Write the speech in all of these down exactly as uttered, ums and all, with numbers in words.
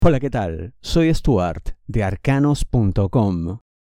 Hola, ¿qué tal? Soy Stuart de arcanos punto com.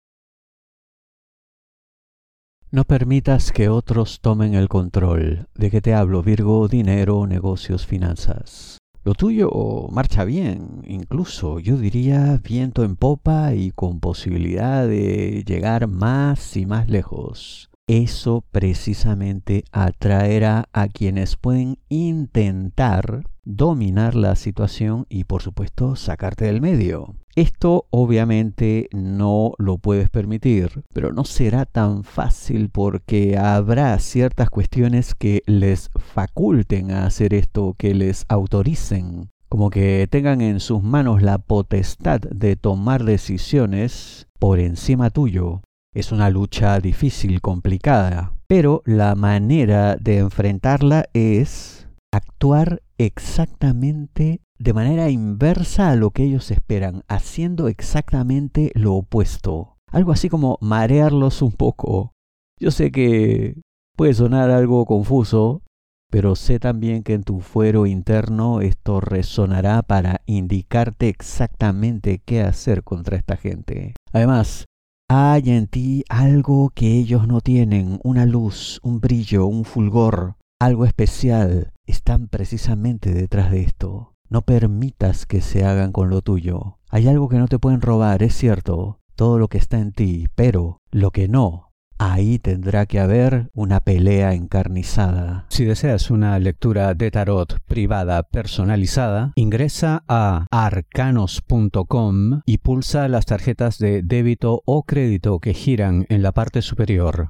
No permitas que otros tomen el control. ¿De qué te hablo, Virgo? Dinero, negocios, finanzas. Lo tuyo marcha bien, incluso yo diría viento en popa y con posibilidad de llegar más y más lejos. Eso precisamente atraerá a quienes pueden intentar dominar la situación y, por supuesto, sacarte del medio. Esto obviamente no lo puedes permitir, pero no será tan fácil porque habrá ciertas cuestiones que les faculten a hacer esto, que les autoricen, como que tengan en sus manos la potestad de tomar decisiones por encima tuyo. Es una lucha difícil, complicada, pero la manera de enfrentarla es actuar exactamente de manera inversa a lo que ellos esperan, haciendo exactamente lo opuesto. Algo así como marearlos un poco. Yo sé que puede sonar algo confuso, pero sé también que en tu fuero interno esto resonará para indicarte exactamente qué hacer contra esta gente. Además, hay en ti algo que ellos no tienen, una luz, un brillo, un fulgor, algo especial. Están precisamente detrás de esto. No permitas que se hagan con lo tuyo. Hay algo que no te pueden robar, es cierto, todo lo que está en ti, pero lo que no, ahí tendrá que haber una pelea encarnizada. Si deseas una lectura de tarot privada personalizada, ingresa a arcanos punto com y pulsa las tarjetas de débito o crédito que giran en la parte superior.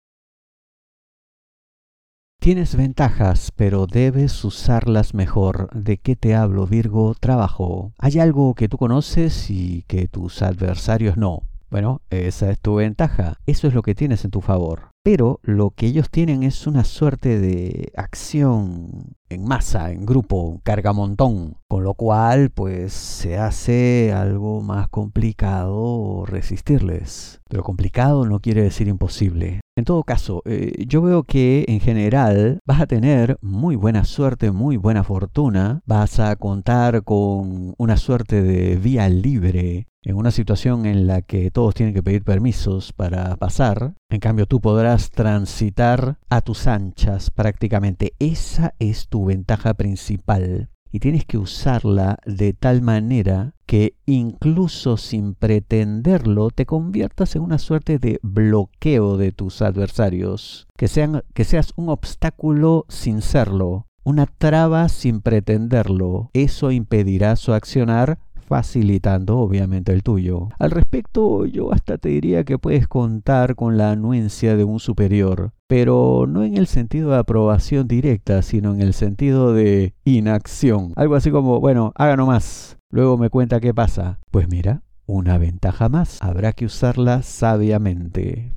Tienes ventajas, pero debes usarlas mejor. ¿De qué te hablo, Virgo? Trabajo. Hay algo que tú conoces y que tus adversarios no. Bueno, esa es tu ventaja. Eso es lo que tienes en tu favor. Pero lo que ellos tienen es una suerte de acción en masa, en grupo, cargamontón. Con lo cual, pues, se hace algo más complicado resistirles. Pero complicado no quiere decir imposible. En todo caso, eh, yo veo que en general vas a tener muy buena suerte, muy buena fortuna. Vas a contar con una suerte de vía libre en una situación en la que todos tienen que pedir permisos para pasar. En cambio, tú podrás transitar a tus anchas prácticamente. Esa es tu ventaja principal. Y tienes que usarla de tal manera que incluso sin pretenderlo te conviertas en una suerte de bloqueo de tus adversarios. Que sean, que seas un obstáculo sin serlo, una traba sin pretenderlo. Eso impedirá su accionar, facilitando obviamente el tuyo. Al respecto, yo hasta te diría que puedes contar con la anuencia de un superior, pero no en el sentido de aprobación directa, sino en el sentido de inacción. Algo así como, bueno, haga nomás, luego me cuenta qué pasa. Pues mira, una ventaja más, habrá que usarla sabiamente.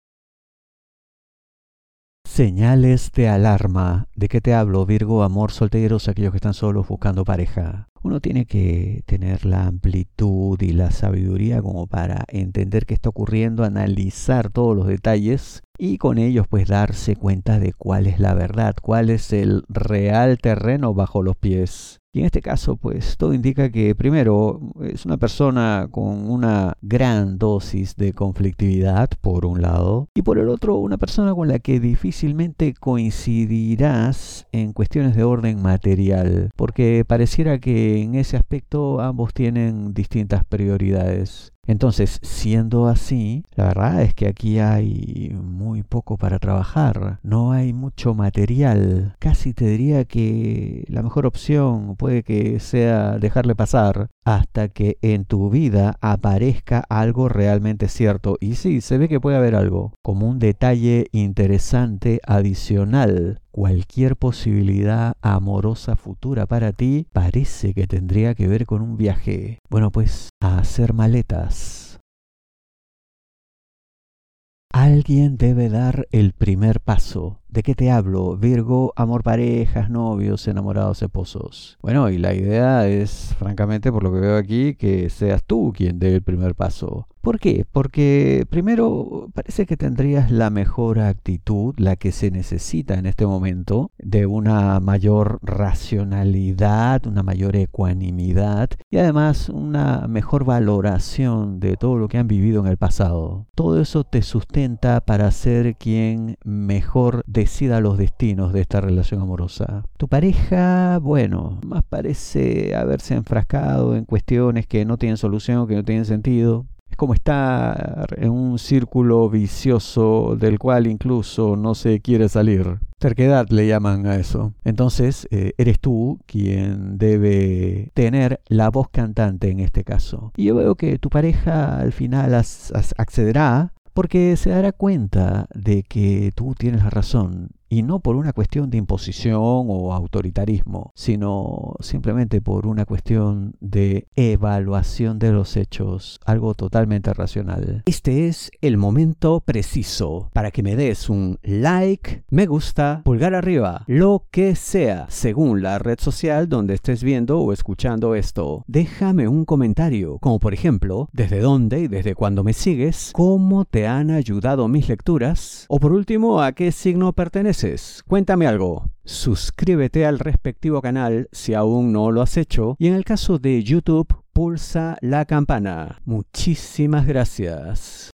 Señales de alarma. ¿De qué te hablo, Virgo? Amor, solteros, aquellos que están solos buscando pareja. Uno tiene que tener la amplitud y la sabiduría como para entender qué está ocurriendo, analizar todos los detalles y con ellos pues darse cuenta de cuál es la verdad, cuál es el real terreno bajo los pies. Y en este caso, pues, todo indica que, primero, es una persona con una gran dosis de conflictividad, por un lado, y por el otro, una persona con la que difícilmente coincidirás en cuestiones de orden material, porque pareciera que en ese aspecto ambos tienen distintas prioridades. Entonces, siendo así, la verdad es que aquí hay muy poco para trabajar, no hay mucho material. Casi te diría que la mejor opción puede que sea dejarle pasar hasta que en tu vida aparezca algo realmente cierto. Y sí, se ve que puede haber algo, como un detalle interesante adicional. Cualquier posibilidad amorosa futura para ti parece que tendría que ver con un viaje. Bueno, pues a hacer maletas. Alguien debe dar el primer paso. ¿De qué te hablo, Virgo? Amor, parejas, novios, enamorados, esposos. Bueno, y la idea es, francamente, por lo que veo aquí, que seas tú quien dé el primer paso. ¿Por qué? Porque primero parece que tendrías la mejor actitud, la que se necesita en este momento, de una mayor racionalidad, una mayor ecuanimidad y además una mejor valoración de todo lo que han vivido en el pasado. Todo eso te sustenta para ser quien mejor decida los destinos de esta relación amorosa. Tu pareja, bueno, más parece haberse enfrascado en cuestiones que no tienen solución, que no tienen sentido. Es como estar en un círculo vicioso del cual incluso no se quiere salir. Terquedad le llaman a eso. Entonces, eh, eres tú quien debe tener la voz cantante en este caso. Y yo veo que tu pareja al final as- as- accederá porque se dará cuenta de que tú tienes la razón. Y no por una cuestión de imposición o autoritarismo, sino simplemente por una cuestión de evaluación de los hechos, algo totalmente racional. Este es el momento preciso para que me des un like, me gusta, pulgar arriba, lo que sea, según la red social donde estés viendo o escuchando esto. Déjame un comentario, como por ejemplo, desde dónde y desde cuándo me sigues, cómo te han ayudado mis lecturas, o por último, a qué signo perteneces. Cuéntame algo. Suscríbete al respectivo canal si aún no lo has hecho y en el caso de YouTube, pulsa la campana. Muchísimas gracias.